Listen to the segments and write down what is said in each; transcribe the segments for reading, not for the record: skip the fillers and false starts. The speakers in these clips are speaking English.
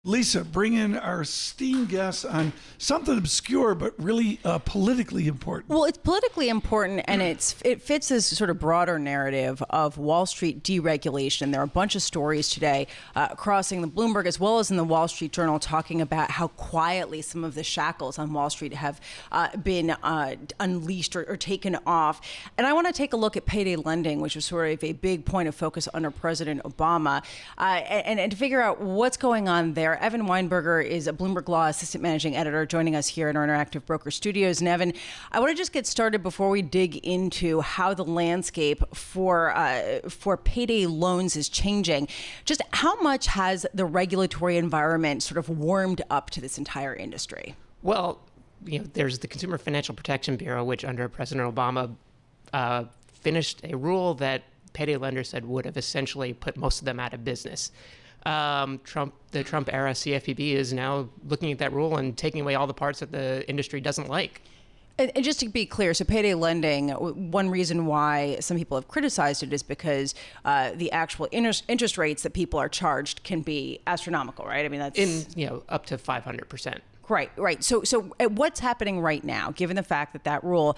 Lisa, bring in our esteemed guest on something obscure but really politically important. Well, it's politically important, and it fits this sort of broader narrative of Wall Street deregulation. There are a bunch of stories today crossing the Bloomberg as well as in the Wall Street Journal talking about how quietly some of the shackles on Wall Street have been unleashed or taken off. And I want to take a look at payday lending, which was sort of a big point of focus under President Obama, and to figure out what's going on there. Evan Weinberger is a Bloomberg Law Assistant Managing Editor joining us here in our Interactive Broker Studios. And Evan, I want to just get started before we dig into how the landscape for payday loans is changing. Just how much has the regulatory environment sort of warmed up to this entire industry? Well, there's the Consumer Financial Protection Bureau, which under President Obama finished a rule that payday lenders said would have essentially put most of them out of business. The Trump era CFPB is now looking at that rule and taking away all the parts that the industry doesn't like. And just to be clear, so payday lending, one reason why some people have criticized it is because the actual interest rates that people are charged can be astronomical, right? I mean, that's up to 500%. Right. So what's happening right now, given the fact that rule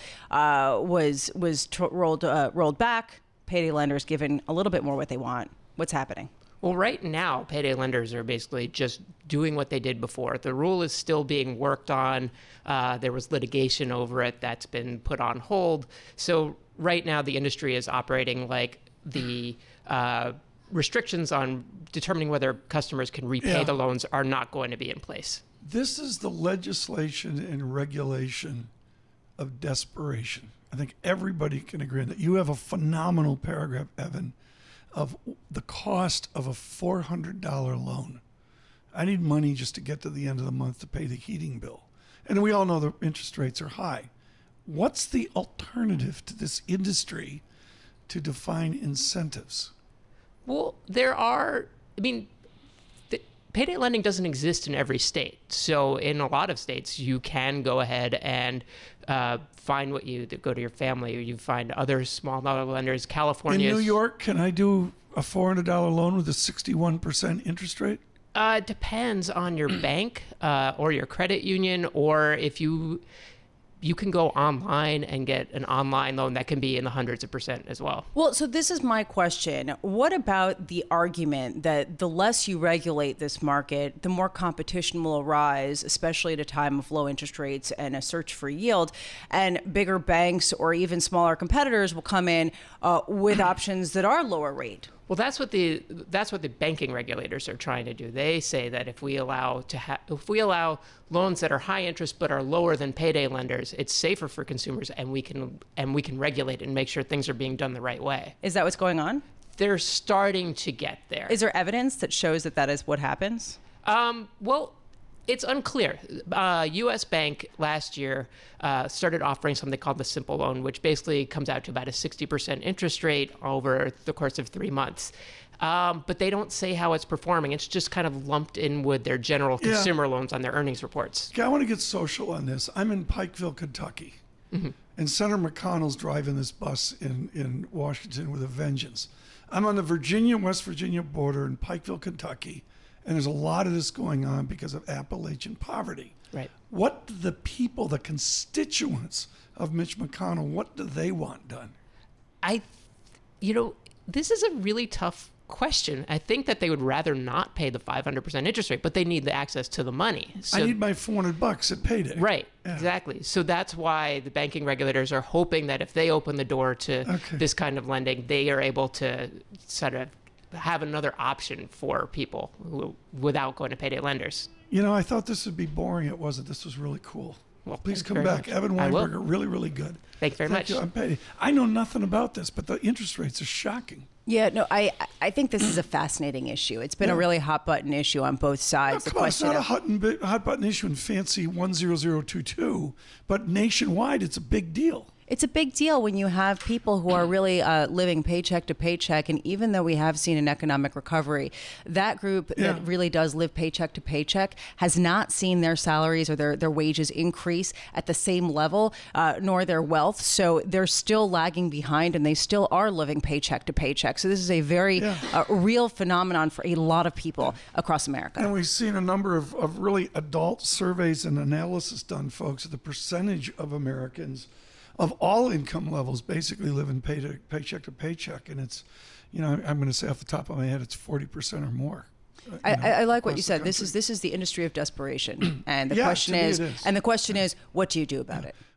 was rolled back, payday lenders given a little bit more what they want? What's happening? Well, right now, payday lenders are basically just doing what they did before. The rule is still being worked on. There was litigation over it that's been put on hold. So right now, the industry is operating like the restrictions on determining whether customers can repay the loans are not going to be in place. This is the legislation and regulation of desperation. I think everybody can agree on that. You have a phenomenal paragraph, Evan, of the cost of a $400 loan. I need money just to get to the end of the month to pay the heating bill. And we all know the interest rates are high. What's the alternative to this industry to define incentives? Well, payday lending doesn't exist in every state. So in a lot of states, you can go ahead and find go to your family, or you find other small dollar lenders. California. In New York, can I do a $400 loan with a 61% interest rate? It depends on your bank or your credit union, or if you can go online and get an online loan that can be in the hundreds of percent as well. Well, so this is my question. What about the argument that the less you regulate this market, the more competition will arise, especially at a time of low interest rates and a search for yield, and bigger banks or even smaller competitors will come in with options that are lower rate? Well, that's what the banking regulators are trying to do. They say that if we allow loans that are high interest but are lower than payday lenders, it's safer for consumers, and we can regulate it and make sure things are being done the right way. Is that what's going on? They're starting to get there. Is there evidence that shows that is what happens? Well, it's unclear. U.S. Bank last year started offering something called the Simple Loan, which basically comes out to about a 60% interest rate over the course of 3 months. But they don't say how it's performing. It's just kind of lumped in with their general consumer loans on their earnings reports. Okay, I want to get social on this. I'm in Pikeville, Kentucky, and Senator McConnell's driving this bus in Washington with a vengeance. I'm on the Virginia-West Virginia border in Pikeville, Kentucky, and there's a lot of this going on because of Appalachian poverty. Right. What do the people, the constituents of Mitch McConnell, what do they want done? This is a really tough question. I think that they would rather not pay the 500% interest rate, but they need the access to the money. So, I need my $400 at payday. Right, exactly. So that's why the banking regulators are hoping that if they open the door to this kind of lending, they are able to sort of have another option for people without going to payday lenders. I thought this would be boring. It wasn't. This was really cool. Well, please come back. Much. Evan Weinberger, really, really good. Thank you very much. I know nothing about this, but the interest rates are shocking. Yeah, no, I think this is a fascinating issue. It's been a really hot button issue on both sides. It's not a hot button issue in fancy 10022, but nationwide, it's a big deal. It's a big deal when you have people who are really living paycheck to paycheck. And even though we have seen an economic recovery, that group that really does live paycheck to paycheck has not seen their salaries or their wages increase at the same level, nor their wealth. So they're still lagging behind, and they still are living paycheck to paycheck. So this is a very real phenomenon for a lot of people across America. And we've seen a number of really adult surveys and analysis done, folks. The percentage of Americans of all income levels basically living paycheck to paycheck. And it's, I'm going to say off the top of my head, it's 40% or more. I like what you said. This is the industry of desperation. And the question is, what do you do about it?